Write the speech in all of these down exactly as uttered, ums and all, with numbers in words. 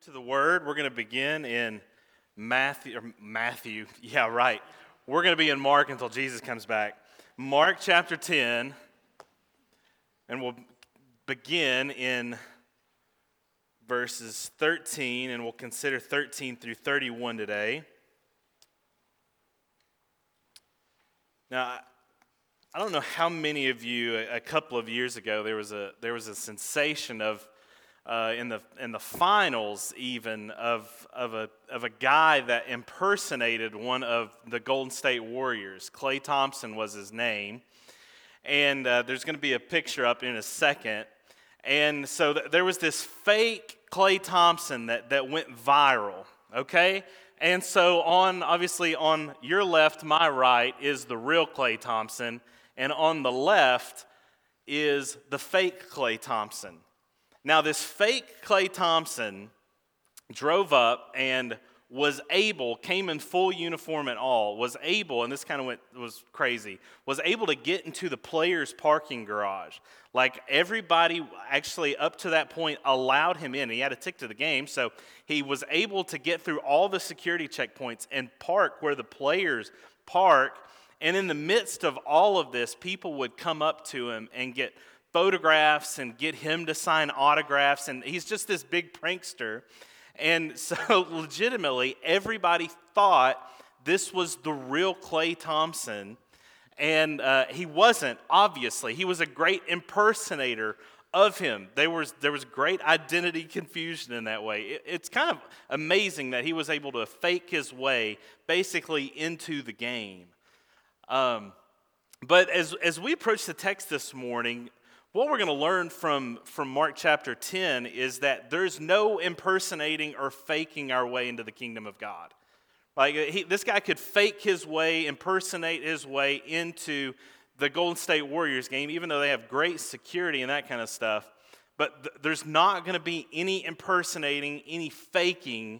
To the Word, we're going to begin in Matthew, or Matthew, yeah, right. We're going to be in Mark until Jesus comes back. Mark chapter ten, and we'll begin in verses thirteen, and we'll consider thirteen through thirty-one today. Now, I don't know how many of you, a couple of years ago, there was a there was a sensation of Uh, in the in the finals even of of a of a guy that impersonated one of the Golden State Warriors. Klay Thompson was his name, and uh, there's going to be a picture up in a second. And so th- there was this fake Klay Thompson that that went viral. Okay, and so on obviously on your left, my right is the real Klay Thompson, and on the left is the fake Klay Thompson. Now, this fake Klay Thompson drove up and was able, came in full uniform and all, was able, and this kind of went was crazy, was able to get into the players' parking garage. Like everybody actually up to that point allowed him in. He had a ticket to the game, so he was able to get through all the security checkpoints and park where the players park. And in the midst of all of this, people would come up to him and get photographs and get him to sign autographs, and he's just this big prankster. And so legitimately everybody thought this was the real Klay Thompson, and uh, he wasn't. Obviously he was a great impersonator of him. There was there was great identity confusion in that way. It, it's kind of amazing that he was able to fake his way basically into the game. Um, but as as we approach the text this morning, what we're going to learn from, from Mark chapter ten is that there's no impersonating or faking our way into the kingdom of God. Like he, this guy could fake his way, impersonate his way into the Golden State Warriors game, even though they have great security and that kind of stuff. But th- there's not going to be any impersonating, any faking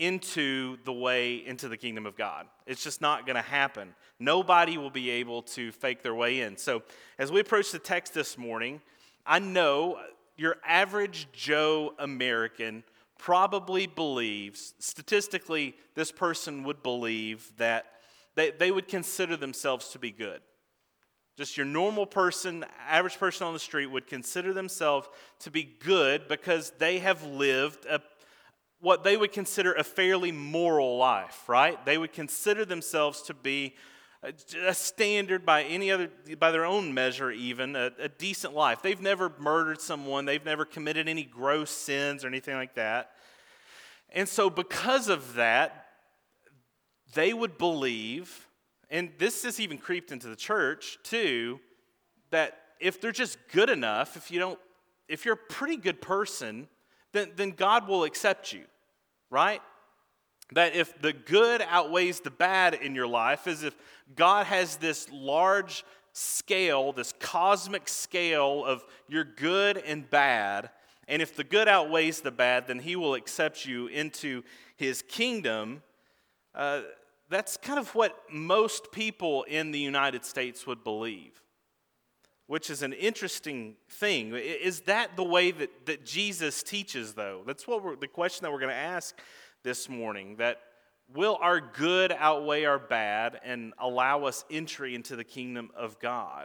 into the way into the kingdom of God. It's just not going to happen. Nobody will be able to fake their way in. So as we approach the text this morning, I know your average Joe American probably believes, statistically, this person would believe that they, they would consider themselves to be good. Just your normal person, average person on the street would consider themselves to be good because they have lived a what they would consider a fairly moral life, right? They would consider themselves to be a, a standard by any other, by their own measure even, a, a decent life. They've never murdered someone. They've never committed any gross sins or anything like that. And so because of that, they would believe, and this has even creeped into the church too, that if they're just good enough, if you don't, if you're a pretty good person, Then, then God will accept you, right? That if the good outweighs the bad in your life, as if God has this large scale, this cosmic scale of your good and bad, and if the good outweighs the bad, then he will accept you into his kingdom. Uh, that's kind of what most people in the United States would believe, which is an interesting thing. Is that the way that, that Jesus teaches, though? That's what we're, the question that we're going to ask this morning, that will our good outweigh our bad and allow us entry into the kingdom of God?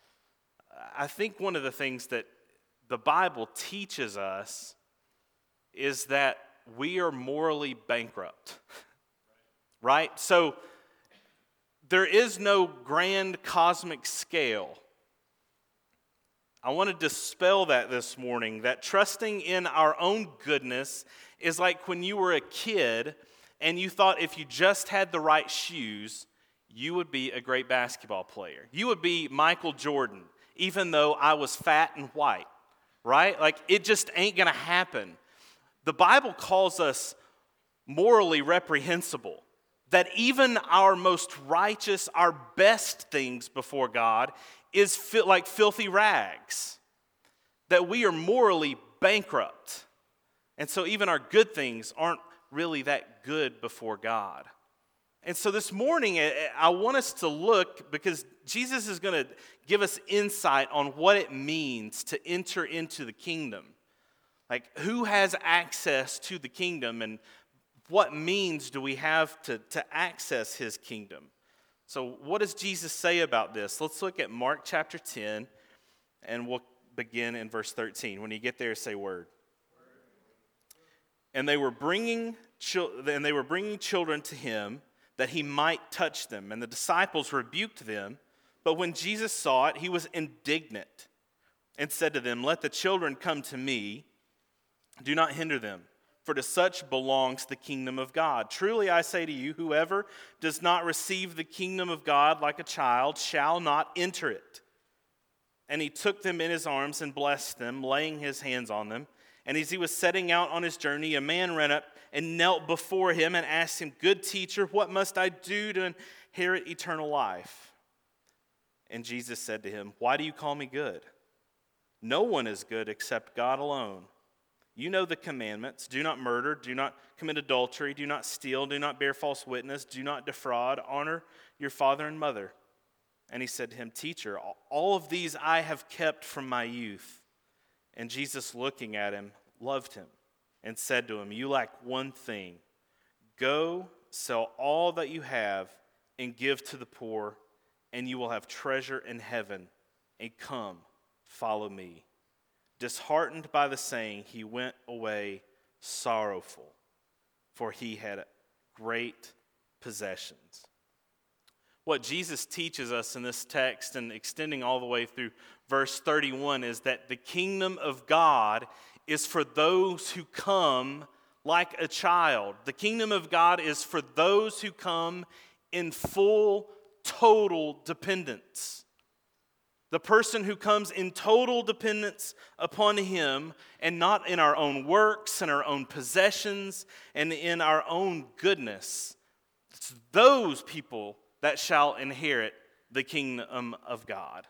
I think one of the things that the Bible teaches us is that we are morally bankrupt, right? So there is no grand cosmic scale. I want to dispel that this morning, that trusting in our own goodness is like when you were a kid and you thought if you just had the right shoes, you would be a great basketball player. You would be Michael Jordan, even though I was fat and white, right? Like it just ain't going to happen. The Bible calls us morally reprehensible, that even our most righteous, our best things before God is fi- like filthy rags, that we are morally bankrupt. And so even our good things aren't really that good before God. And so this morning, I want us to look, because Jesus is going to give us insight on what it means to enter into the kingdom. Like, who has access to the kingdom, and what means do we have to, to access his kingdom? So what does Jesus say about this? Let's look at Mark chapter ten, and we'll begin in verse thirteen. When you get there, say word. And they were bringing and they were bringing children to him that he might touch them. And the disciples rebuked them. But when Jesus saw it, he was indignant and said to them, "Let the children come to me. Do not hinder them, for to such belongs the kingdom of God. Truly I say to you, whoever does not receive the kingdom of God like a child shall not enter it." And he took them in his arms and blessed them, laying his hands on them. And as he was setting out on his journey, a man ran up and knelt before him and asked him, "Good teacher, what must I do to inherit eternal life?" And Jesus said to him, "Why do you call me good? No one is good except God alone. You know the commandments: do not murder, do not commit adultery, do not steal, do not bear false witness, do not defraud, honor your father and mother." And he said to him, "Teacher, all of these I have kept from my youth." And Jesus, looking at him, loved him and said to him, "You lack one thing. Go, sell all that you have and give to the poor, and you will have treasure in heaven. And come, follow me." Disheartened by the saying, he went away sorrowful, for he had great possessions. What Jesus teaches us in this text, and extending all the way through verse thirty-one, is that the kingdom of God is for those who come like a child. The kingdom of God is for those who come in full, total dependence. The person who comes in total dependence upon him, and not in our own works and our own possessions and in our own goodness. It's those people that shall inherit the kingdom of God.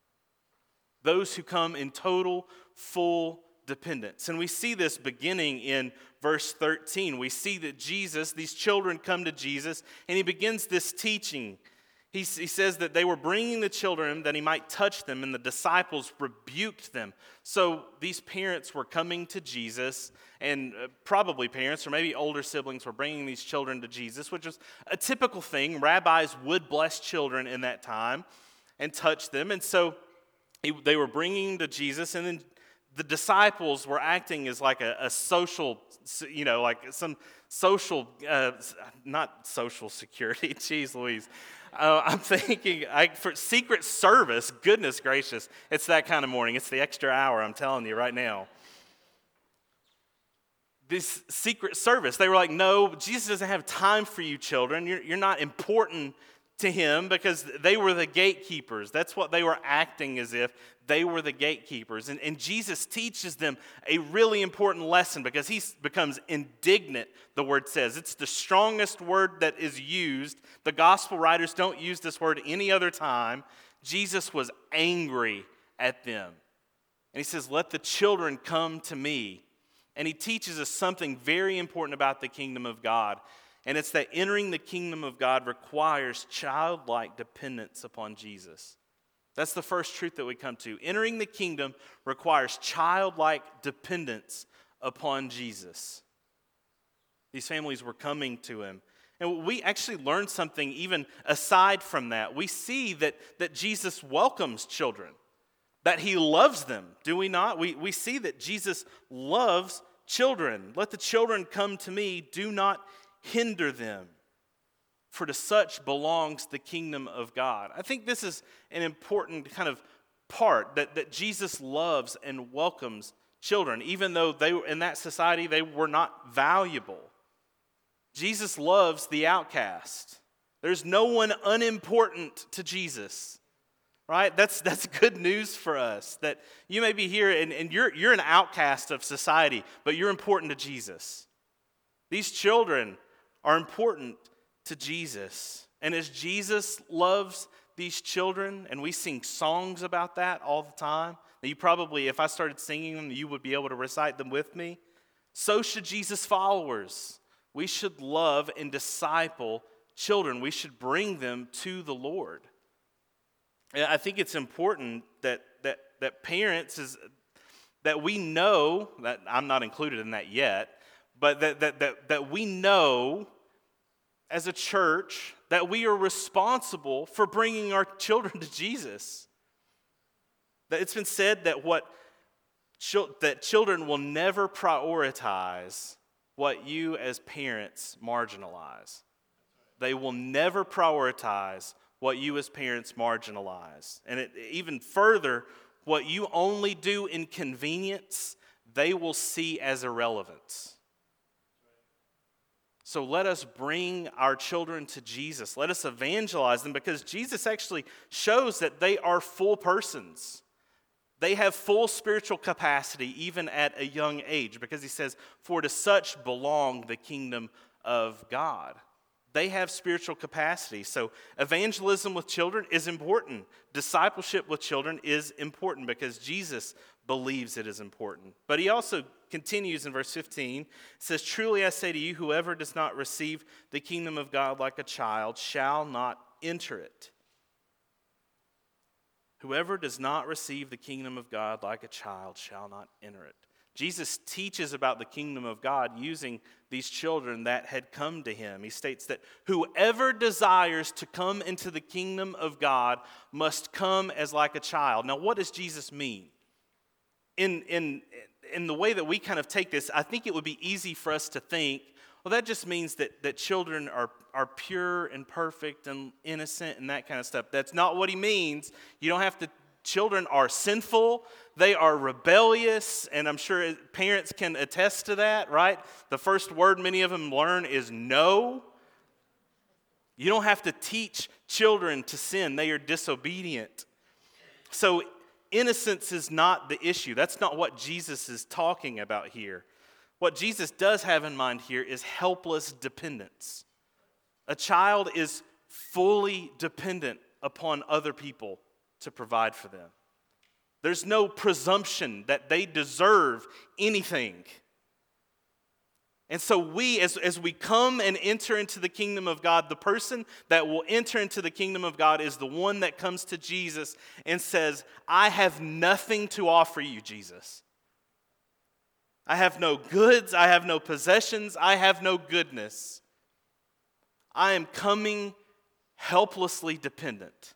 Those who come in total, full dependence. And we see this beginning in verse thirteen. We see that Jesus, these children come to Jesus, and he begins this teaching. He, he says that they were bringing the children that he might touch them, and the disciples rebuked them. So these parents were coming to Jesus, and probably parents or maybe older siblings were bringing these children to Jesus, which was a typical thing. Rabbis would bless children in that time and touch them. And so he, they were bringing to Jesus, and then the disciples were acting as like a, a social, you know, like some social, uh, not social security, geez Louise. Uh, I'm thinking, I, for Secret Service, goodness gracious, it's that kind of morning. It's the extra hour, I'm telling you right now. This Secret Service, they were like, "No, Jesus doesn't have time for you children. You're, you're not important to him," because they were the gatekeepers. That's what they were acting as if they were the gatekeepers. And, and Jesus teaches them a really important lesson, because he becomes indignant, the word says. It's the strongest word that is used. The gospel writers don't use this word any other time. Jesus was angry at them. And he says, "Let the children come to me." And he teaches us something very important about the kingdom of God. And it's that entering the kingdom of God requires childlike dependence upon Jesus. That's the first truth that we come to. Entering the kingdom requires childlike dependence upon Jesus. These families were coming to him. And we actually learned something even aside from that. We see that, that Jesus welcomes children, that he loves them, do we not? We, we see that Jesus loves children. "Let the children come to me, do not hinder them, for to such belongs the kingdom of God." I think this is an important kind of part, that, that Jesus loves and welcomes children, even though they were in that society, they were not valuable. Jesus loves the outcast. There's no one unimportant to Jesus, right? That's that's good news for us, that you may be here and, and you're, you're an outcast of society, but you're important to Jesus. These children are important to Jesus. And as Jesus loves these children, and we sing songs about that all the time, that you probably, if I started singing them, you would be able to recite them with me. So should Jesus' followers. We should love and disciple children. We should bring them to the Lord. And I think it's important that that that parents is that we know, that I'm not included in that yet, but that, that, that, that we know as a church that we are responsible for bringing our children to Jesus. That it's been said that what that children will never prioritize what you as parents marginalize. They will never prioritize what you as parents marginalize. And it, even further, what you only do in convenience, they will see as irrelevance. So let us bring our children to Jesus. Let us evangelize them, because Jesus actually shows that they are full persons. They have full spiritual capacity even at a young age, because he says, for to such belong the kingdom of God. They have spiritual capacity. So evangelism with children is important. Discipleship with children is important because Jesus believes it is important. But he also continues in verse fifteen. It says, truly I say to you, whoever does not receive the kingdom of God like a child shall not enter it. Whoever does not receive the kingdom of God like a child shall not enter it. Jesus teaches about the kingdom of God using these children that had come to him. He states that whoever desires to come into the kingdom of God must come as like a child. Now, what does Jesus mean? In, in, in the way that we kind of take this, I think it would be easy for us to think, well, that just means that, that children are, are pure and perfect and innocent and that kind of stuff. That's not what he means. You don't have to. Children are sinful, they are rebellious, and I'm sure parents can attest to that, right? The first word many of them learn is no. You don't have to teach children to sin, they are disobedient. So innocence is not the issue. That's not what Jesus is talking about here. What Jesus does have in mind here is helpless dependence. A child is fully dependent upon other people to provide for them. There's no presumption that they deserve anything. And so we, as, as we come and enter into the kingdom of God, the person that will enter into the kingdom of God is the one that comes to Jesus and says, I have nothing to offer you, Jesus. I have no goods, I have no possessions, I have no goodness. I am coming helplessly dependent.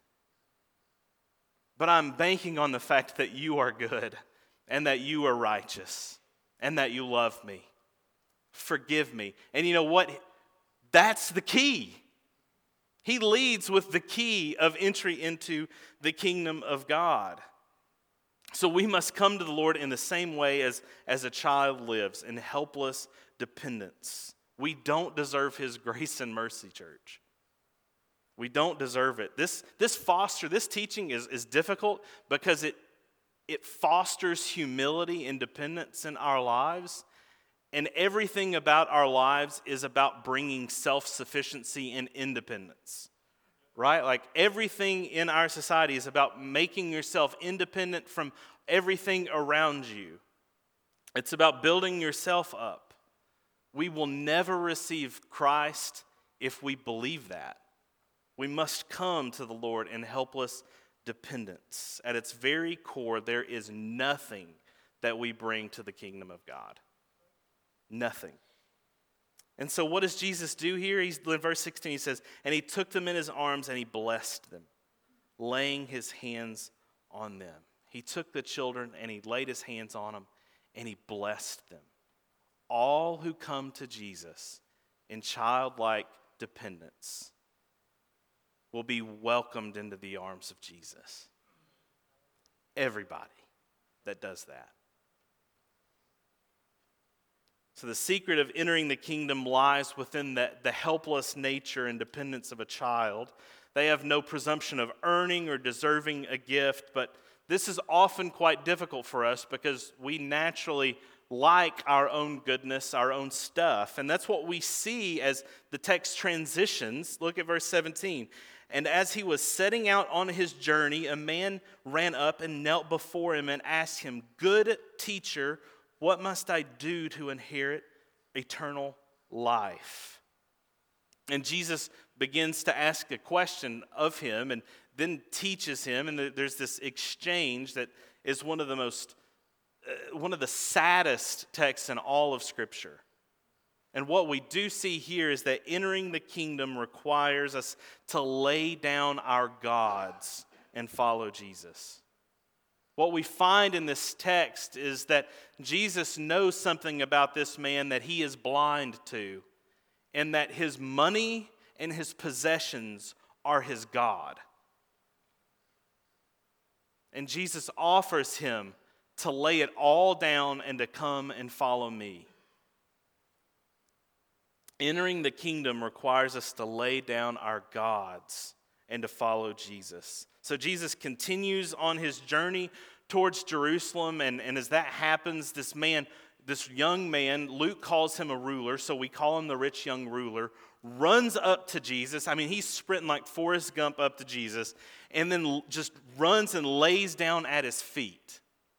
But I'm banking on the fact that you are good and that you are righteous and that you love me. Forgive me. And you know what? That's the key. He leads with the key of entry into the kingdom of God. So we must come to the Lord in the same way as, as a child lives, in helpless dependence. We don't deserve his grace and mercy, church. We don't deserve it. This, this foster, this teaching is, is difficult because it, it fosters humility and dependence in our lives. And everything about our lives is about bringing self-sufficiency and independence. Right? Like everything in our society is about making yourself independent from everything around you. It's about building yourself up. We will never receive Christ if we believe that. We must come to the Lord in helpless dependence. At its very core, there is nothing that we bring to the kingdom of God. Nothing. And so what does Jesus do here? He's, in verse sixteen, he says, and he took them in his arms and he blessed them, laying his hands on them. He took the children and he laid his hands on them and he blessed them. All who come to Jesus in childlike dependence will be welcomed into the arms of Jesus. Everybody that does that. So the secret of entering the kingdom lies within the, the helpless nature and dependence of a child. They have no presumption of earning or deserving a gift, but this is often quite difficult for us because we naturally like our own goodness, our own stuff. And that's what we see as the text transitions. Look at verse seventeen. And as he was setting out on his journey, a man ran up and knelt before him and asked him, good teacher, what must I do to inherit eternal life? And Jesus begins to ask a question of him and then teaches him. And there's this exchange that is one of the most uh, one of the saddest texts in all of Scripture. And what we do see here is that entering the kingdom requires us to lay down our gods and follow Jesus. What we find in this text is that Jesus knows something about this man that he is blind to, and that his money and his possessions are his God. And Jesus offers him to lay it all down and to come and follow me. Entering the kingdom requires us to lay down our gods and to follow Jesus. So Jesus continues on his journey towards Jerusalem, and, and as that happens, this man, this young man, Luke calls him a ruler, so we call him the rich young ruler, runs up to Jesus. I mean, he's sprinting like Forrest Gump up to Jesus, and then just runs and lays down at his feet.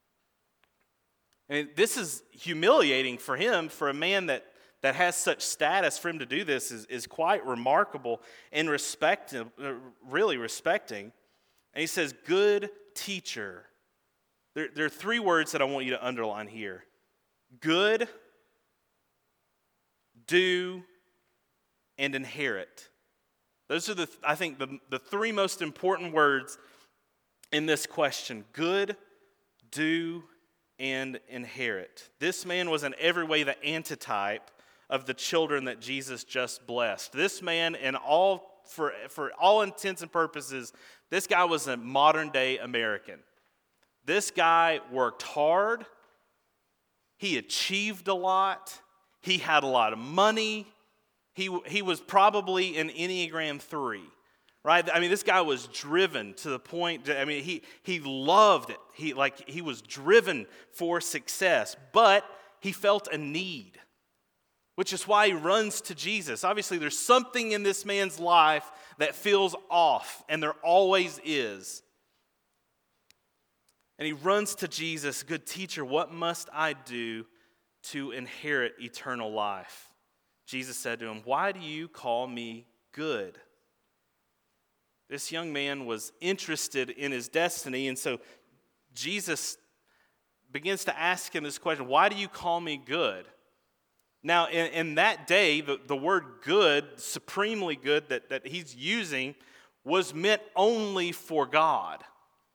And this is humiliating for him, for a man that that has such status. For him to do this is, is quite remarkable and respect, really respecting. And he says, good teacher. There, there are three words that I want you to underline here. Good, do, and inherit. Those are, the I think, the, the three most important words in this question. Good, do, and inherit. This man was in every way the antitype of the children that Jesus just blessed. This man, in all for, for all intents and purposes, this guy was a modern-day American. This guy worked hard. He achieved a lot. He had a lot of money. He, he was probably an Enneagram three, right? I mean, this guy was driven to the point, I mean, he, he loved it. He, like, he was driven for success, but he felt a need, which is why he runs to Jesus. Obviously, there's something in this man's life that feels off, and there always is. And he runs to Jesus, good teacher, what must I do to inherit eternal life? Jesus said to him, why do you call me good? This young man was interested in his destiny, and so Jesus begins to ask him this question, why do you call me good? Now, in, in that day, the, the word good, supremely good, that, that he's using was meant only for God.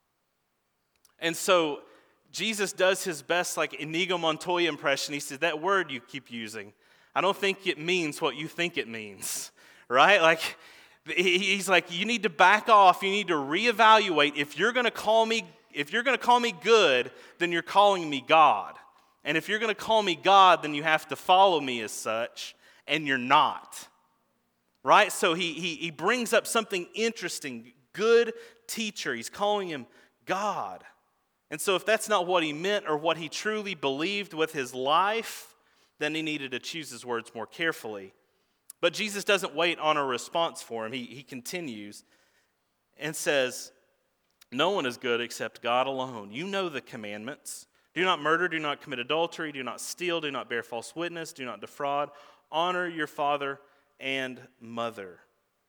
And so Jesus does his best, like Inigo Montoya impression. He says, that word you keep using, I don't think it means what you think it means, right? Like, he's like, you need to back off. You need to reevaluate. If you're going to call me, if you're going to call me good, then you're calling me God. And if you're going to call me God, then you have to follow me as such, and you're not. Right? So he, he, he brings up something interesting. Good teacher. He's calling him God. And so if that's not what he meant or what he truly believed with his life, then he needed to choose his words more carefully. But Jesus doesn't wait on a response for him. He, he continues and says, no one is good except God alone. You know the commandments. Do not murder, do not commit adultery, do not steal, do not bear false witness, do not defraud. Honor your father and mother.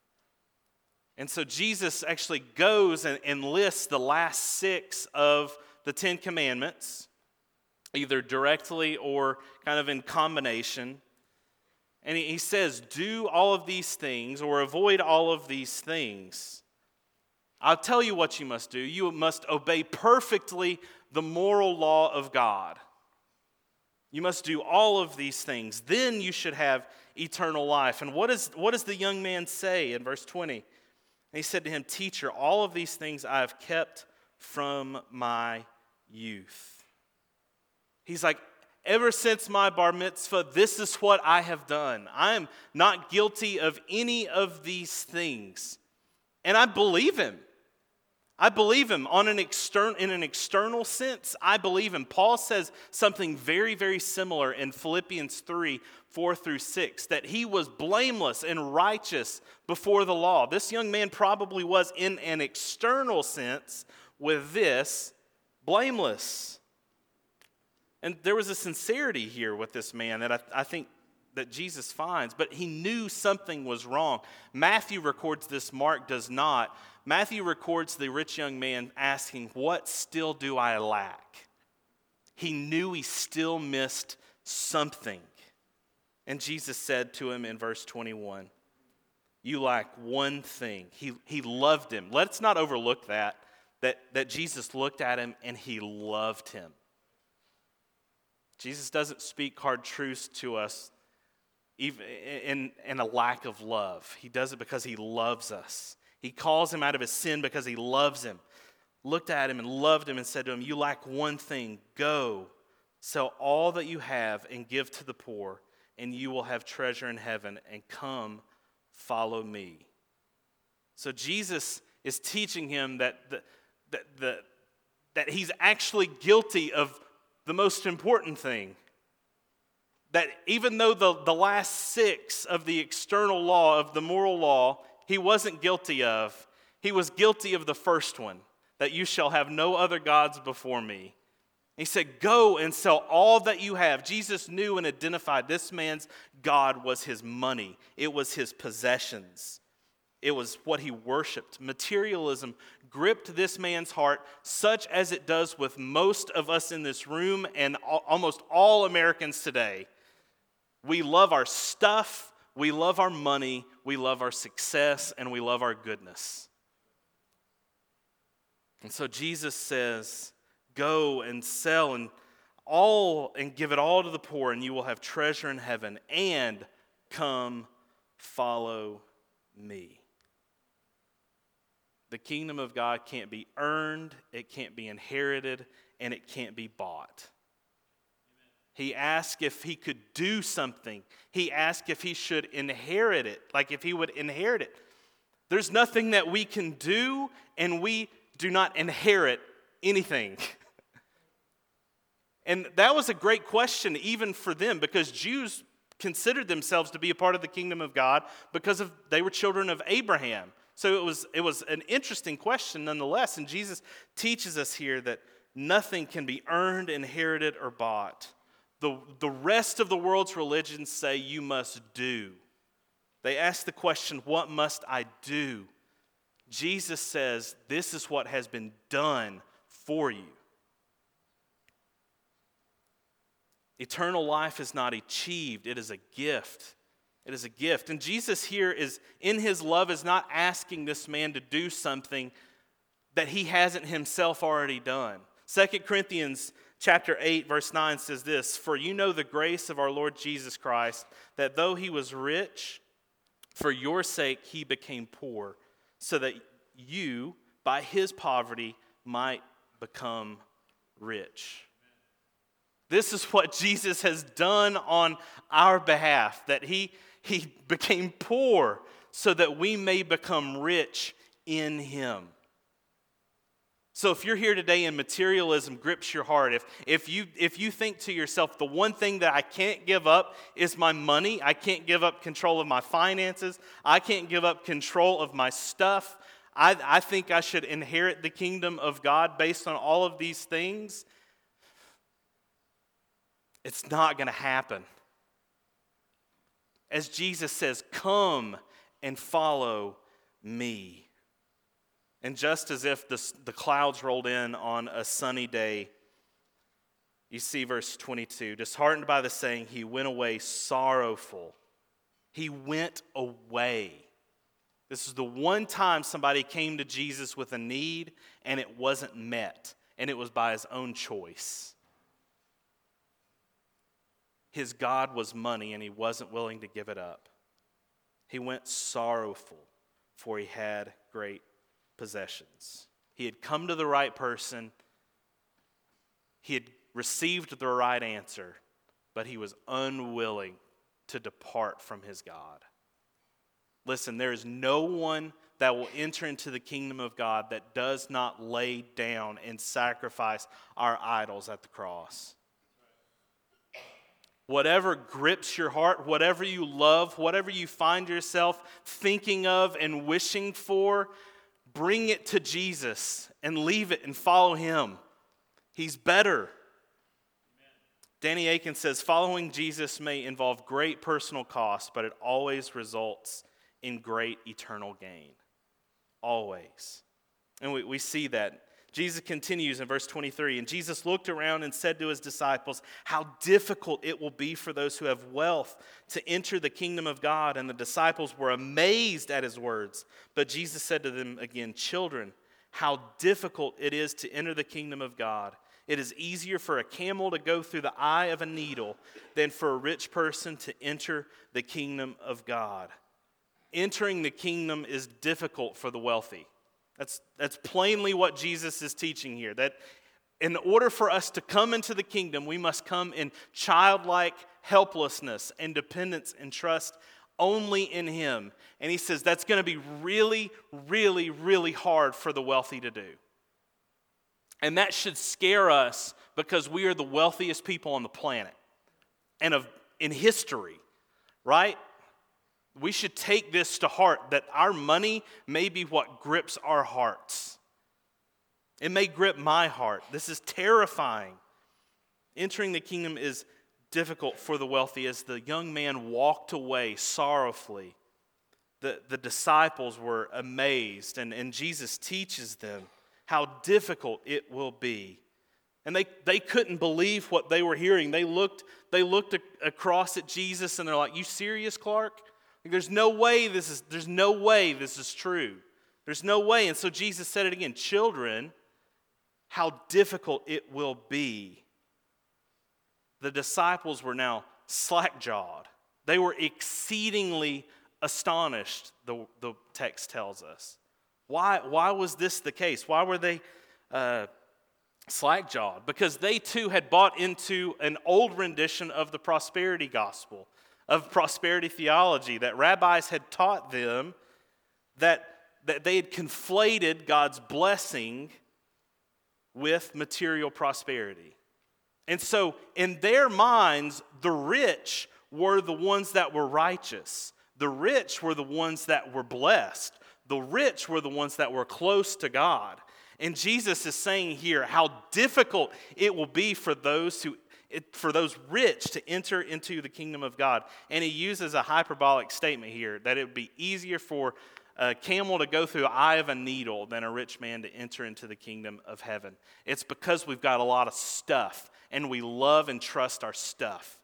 And so Jesus actually goes and, and lists the last six of the Ten Commandments, either directly or kind of in combination. And he, he says, do all of these things or avoid all of these things. I'll tell you what you must do. You must obey perfectly the moral law of God. You must do all of these things. Then you should have eternal life. And what, is, what does the young man say in verse twenty? And he said to him, teacher, all of these things I have kept from my youth. He's like, ever since my bar mitzvah, this is what I have done. I am not guilty of any of these things. And I believe him. I believe him on an external, in an external sense. I believe him. Paul says something very, very similar in Philippians three, four through six, that he was blameless and righteous before the law. This young man probably was, in an external sense, with this, blameless. And there was a sincerity here with this man that I, I think that Jesus finds, but he knew something was wrong. Matthew records this, Mark does not. Matthew records the rich young man asking, what still do I lack? he knew he still missed something. And Jesus said to him in verse twenty-one, you lack one thing. He, he loved him. Let's not overlook that, that, that Jesus looked at him and he loved him. Jesus doesn't speak hard truths to us even in, in a lack of love. He does it because he loves us. He calls him out of his sin because he loves him. Looked at him and loved him and said to him, you lack one thing. Go, sell all that you have and give to the poor, and you will have treasure in heaven, and come, follow me. So Jesus is teaching him that, the, that, the, that he's actually guilty of the most important thing. That even though the, the last six of the external law, of the moral law, he wasn't guilty of, he was guilty of the first one, that you shall have no other gods before me. He said, go and sell all that you have. Jesus knew and identified this man's God was his money. It was his possessions. It was what he worshiped. Materialism gripped this man's heart, such as it does with most of us in this room and almost all Americans today. We love our stuff, we love our money, we love our success, and we love our goodness. And so Jesus says, go and sell and all and give it all to the poor, and you will have treasure in heaven, and come follow me. The kingdom of God can't be earned, it can't be inherited, and it can't be bought. He asked if he could do something. He asked if he should inherit it, like if he would inherit it. There's nothing that we can do, and we do not inherit anything. And that was a great question even for them, because Jews considered themselves to be a part of the kingdom of God because of they were children of Abraham. So it was it was an interesting question nonetheless. And Jesus teaches us here that nothing can be earned, inherited, or bought. The, the rest of the world's religions say you must do. They ask the question, what must I do? Jesus says, this is what has been done for you. Eternal life is not achieved, it is a gift. It is a gift. And Jesus here is, in his love, is not asking this man to do something that he hasn't himself already done. Second Corinthians chapter eight, verse nine says this, for you know the grace of our Lord Jesus Christ, that though he was rich, for your sake he became poor, so that you, by his poverty, might become rich. This is what Jesus has done on our behalf, that he, he became poor so that we may become rich in him. So if you're here today and materialism grips your heart, if, if, you, if you think to yourself, the one thing that I can't give up is my money, I can't give up control of my finances, I can't give up control of my stuff, I, I think I should inherit the kingdom of God based on all of these things, it's not going to happen. As Jesus says, come and follow me. And just as if the, the clouds rolled in on a sunny day, you see verse twenty-two, disheartened by the saying, he went away sorrowful. He went away. This is the one time somebody came to Jesus with a need and it wasn't met, and it was by his own choice. His God was money, and he wasn't willing to give it up. He went sorrowful, for he had great possessions. He had come to the right person. He had received the right answer, but he was unwilling to depart from his God. Listen, there is no one that will enter into the kingdom of God that does not lay down and sacrifice our idols at the cross. Whatever grips your heart, whatever you love, whatever you find yourself thinking of and wishing for, bring it to Jesus and leave it and follow him. He's better. Amen. Danny Aiken says, following Jesus may involve great personal cost, but it always results in great eternal gain. Always. And we, we see that. Jesus continues in verse twenty-three, and Jesus looked around and said to his disciples, how difficult it will be for those who have wealth to enter the kingdom of God. And the disciples were amazed at his words. But Jesus said to them again, children, how difficult it is to enter the kingdom of God. It is easier for a camel to go through the eye of a needle than for a rich person to enter the kingdom of God. Entering the kingdom is difficult for the wealthy. That's, that's plainly what Jesus is teaching here, that in order for us to come into the kingdom, we must come in childlike helplessness and dependence and trust only in him. And he says that's going to be really, really, really hard for the wealthy to do. And that should scare us because we are the wealthiest people on the planet and of in history, right? We should take this to heart, that our money may be what grips our hearts. It may grip my heart. This is terrifying. Entering the kingdom is difficult for the wealthy. As the young man walked away sorrowfully, the, the disciples were amazed, and, and Jesus teaches them how difficult it will be. And they, they couldn't believe what they were hearing. They looked, they looked a, across at Jesus and they're like, you serious, Clark? Like, there's no way this is, there's no way this is true. There's no way. And so Jesus said it again, children, how difficult it will be. The disciples were now slack-jawed. They were exceedingly astonished, the, the text tells us. Why, why was this the case? Why were they uh, slack-jawed? Because they too had bought into an old rendition of the prosperity gospel, of prosperity theology, that rabbis had taught them that, that they had conflated God's blessing with material prosperity. And so in their minds, the rich were the ones that were righteous. The rich were the ones that were blessed. The rich were the ones that were close to God. And Jesus is saying here how difficult it will be for those who It, for those rich to enter into the kingdom of God. And he uses a hyperbolic statement here, that it would be easier for a camel to go through the eye of a needle than a rich man to enter into the kingdom of heaven. It's because we've got a lot of stuff, and we love and trust our stuff.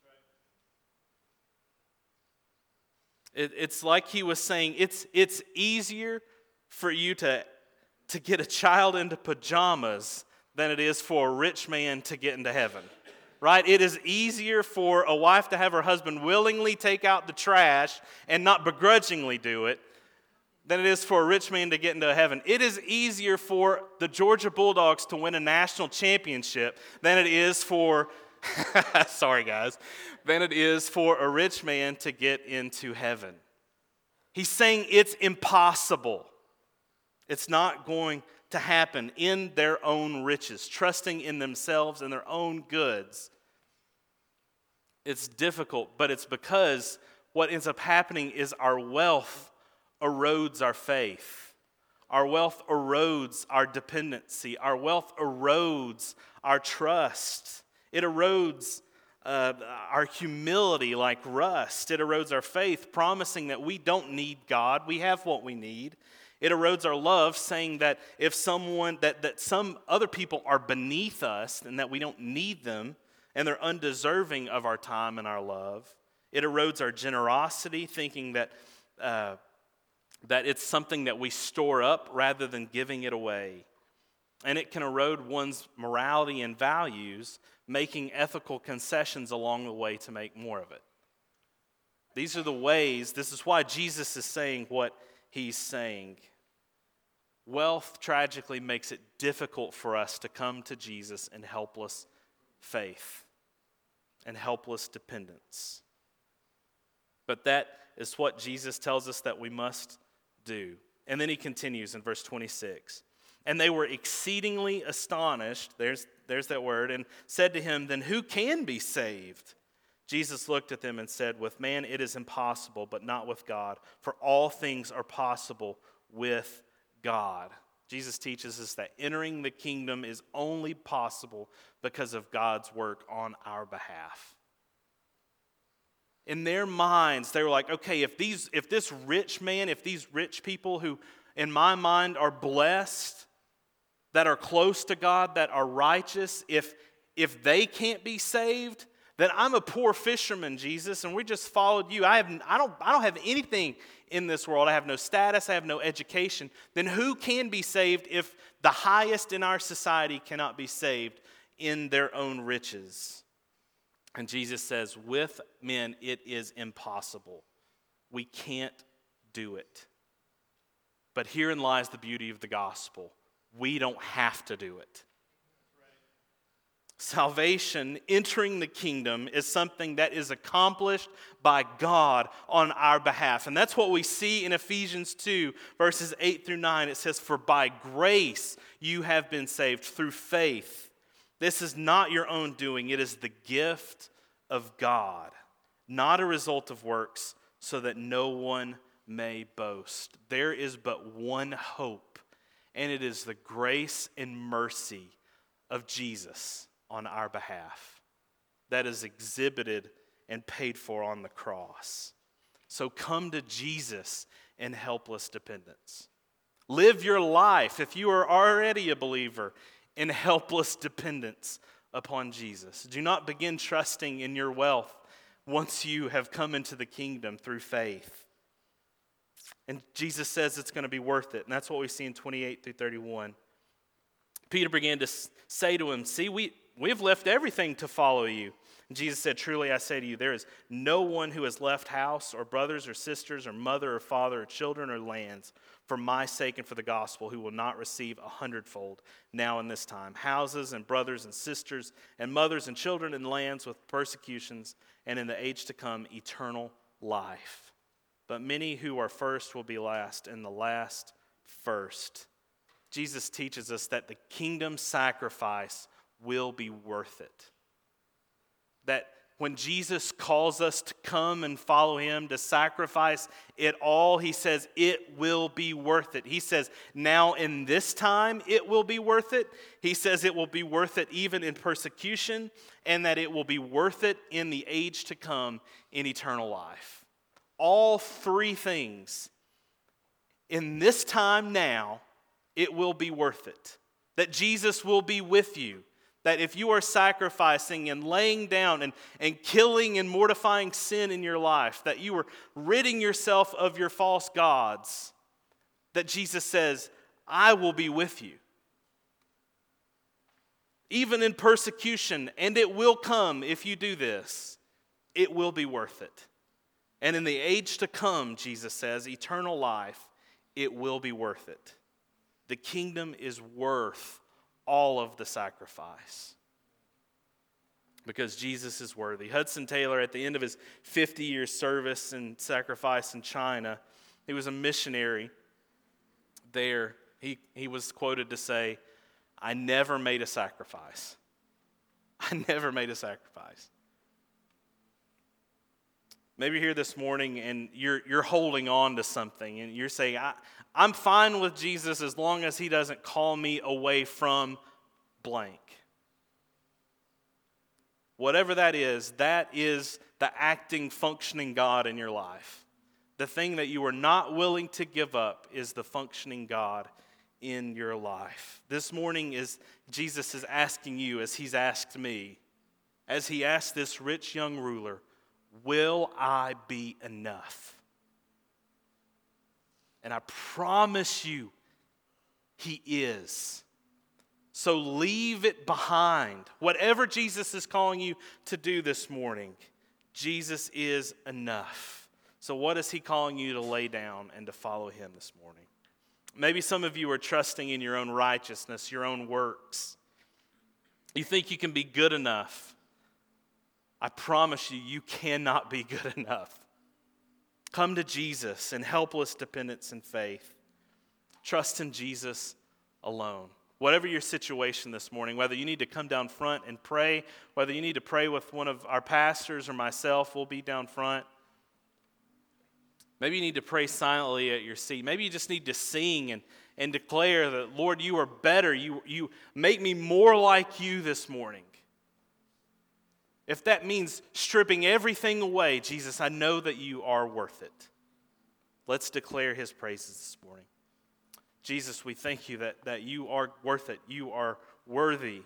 It, it's like he was saying, it's, it's easier for you to, to get a child into pajamas than it is for a rich man to get into heaven. Right? It is easier for a wife to have her husband willingly take out the trash and not begrudgingly do it than it is for a rich man to get into heaven. It is easier for the Georgia Bulldogs to win a national championship than it is for, sorry guys, than it is for a rich man to get into heaven. He's saying it's impossible. It's not going to happen in their own riches, trusting in themselves and their own goods. It's difficult, but it's because what ends up happening is our wealth erodes our faith. Our wealth erodes our dependency. Our wealth erodes our trust. It erodes uh, our humility like rust. It erodes our faith, promising that we don't need God. We have what we need. It erodes our love, saying that if someone, that, that some other people are beneath us and that we don't need them and they're undeserving of our time and our love. It erodes our generosity, thinking that, uh, that it's something that we store up rather than giving it away. And it can erode one's morality and values, making ethical concessions along the way to make more of it. These are the ways, this is why Jesus is saying what he's saying. Wealth tragically makes it difficult for us to come to Jesus in helpless faith and helpless dependence. But that is what Jesus tells us that we must do. And then he continues in verse twenty-six. And they were exceedingly astonished, there's, there's that word, and said to him, then who can be saved? Jesus looked at them and said, with man it is impossible, but not with God, for all things are possible with God. Jesus teaches us that entering the kingdom is only possible because of God's work on our behalf. In their minds, they were like, okay, if these, if this rich man, if these rich people who in my mind are blessed, that are close to God, that are righteous, if, if they can't be saved, then I'm a poor fisherman, Jesus, and we just followed you. I, have, I, don't, I don't have anything in this world. I have no status. I have no education. Then who can be saved if the highest in our society cannot be saved in their own riches? And Jesus says, with men it is impossible. We can't do it. But herein lies the beauty of the gospel. We don't have to do it. Salvation, entering the kingdom, is something that is accomplished by God on our behalf. And that's what we see in Ephesians two, verses eight through nine. It says, for by grace you have been saved through faith. This is not your own doing. It is the gift of God, not a result of works, so that no one may boast. There is but one hope, and it is the grace and mercy of Jesus on our behalf that is exhibited and paid for on the cross. So come to Jesus in helpless dependence. Live your life, if you are already a believer, in helpless dependence upon Jesus. Do not begin trusting in your wealth once you have come into the kingdom through faith. And Jesus says it's going to be worth it. And that's what we see in twenty-eight through thirty-one. Peter began to say to him, see, we, we've left everything to follow you. And Jesus said, truly I say to you, there is no one who has left house or brothers or sisters or mother or father or children or lands for my sake and for the gospel who will not receive a hundredfold now in this time. Houses and brothers and sisters and mothers and children and lands with persecutions, and in the age to come eternal life. But many who are first will be last, and the last first. Jesus teaches us that the kingdom sacrifice will be worth it. That when Jesus calls us to come and follow him, to sacrifice it all, he says it will be worth it. He says now in this time it will be worth it. He says it will be worth it even in persecution, and that it will be worth it in the age to come in eternal life. All three things in this time now, it will be worth it. That Jesus will be with you. That if you are sacrificing and laying down and, and killing and mortifying sin in your life, that you are ridding yourself of your false gods, that Jesus says, I will be with you. Even in persecution, and it will come if you do this, it will be worth it. And in the age to come, Jesus says, eternal life, it will be worth it. The kingdom is worth all of the sacrifice because Jesus is worthy. Hudson Taylor, at the end of his fifty-year service and sacrifice in China, he was a missionary there. He, he was quoted to say, I never made a sacrifice. I never made a sacrifice. Maybe you're here this morning and you're, you're holding on to something and you're saying, I, I'm fine with Jesus as long as he doesn't call me away from blank. Whatever that is, that is the acting, functioning God in your life. The thing that you are not willing to give up is the functioning God in your life. This morning is Jesus is asking you, as he's asked me, as he asked this rich young ruler, will I be enough? And I promise you, he is. So leave it behind. Whatever Jesus is calling you to do this morning, Jesus is enough. So what is he calling you to lay down and to follow him this morning? Maybe some of you are trusting in your own righteousness, your own works. You think you can be good enough. I promise you, you cannot be good enough. Come to Jesus in helpless dependence and faith. Trust in Jesus alone. Whatever your situation this morning, whether you need to come down front and pray, whether you need to pray with one of our pastors or myself, we'll be down front. Maybe you need to pray silently at your seat. Maybe you just need to sing and, and declare that, Lord, you are better. You, you make me more like you this morning. If that means stripping everything away, Jesus, I know that you are worth it. Let's declare his praises this morning. Jesus, we thank you that, that you are worth it. You are worthy.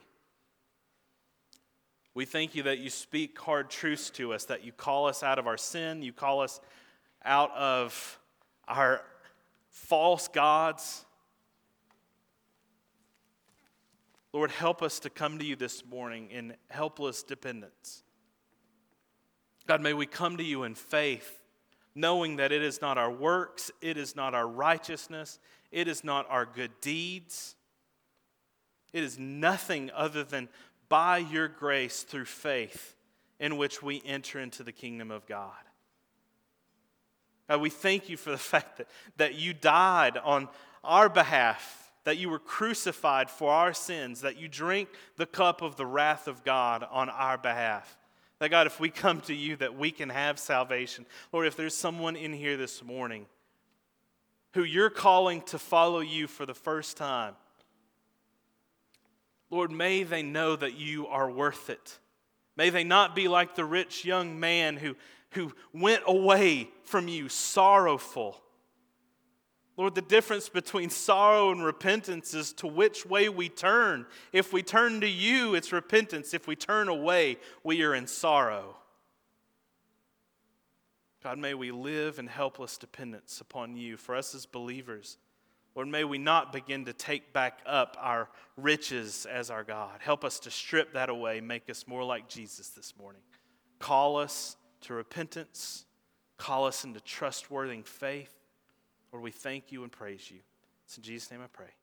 We thank you that you speak hard truths to us, that you call us out of our sin, you call us out of our false gods. Lord, help us to come to you this morning in helpless dependence. God, may we come to you in faith, knowing that it is not our works, it is not our righteousness, it is not our good deeds. It is nothing other than by your grace through faith in which we enter into the kingdom of God. God, we thank you for the fact that, that you died on our behalf, that you were crucified for our sins, that you drink the cup of the wrath of God on our behalf. That God, if we come to you, that we can have salvation. Lord, if there's someone in here this morning who you're calling to follow you for the first time, Lord, may they know that you are worth it. May they not be like the rich young man who, who went away from you sorrowful. Lord, the difference between sorrow and repentance is to which way we turn. If we turn to you, it's repentance. If we turn away, we are in sorrow. God, may we live in helpless dependence upon you. For us as believers, Lord, may we not begin to take back up our riches as our God. Help us to strip that away, make us more like Jesus this morning. Call us to repentance. Call us into trustworthy faith. Lord, we thank you and praise you. It's in Jesus' name I pray.